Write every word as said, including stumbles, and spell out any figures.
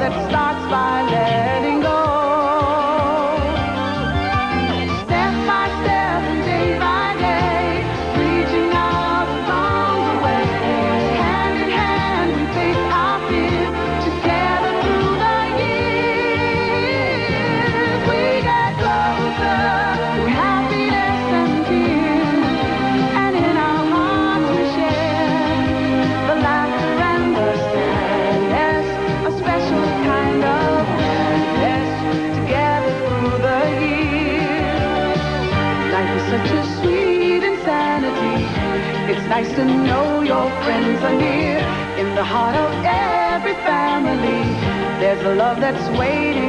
that starts by letting go. Step by step and day by day, reaching out along the way. Hand in hand we face our fears, together through the years. We get closer through happiness and tears, and in our hearts we share the laughter and the sadness, a special kind of happiness, together through the years. Life is such a sweet insanity. It's nice to know your friends are near. In the heart of every family, there's a love that's waiting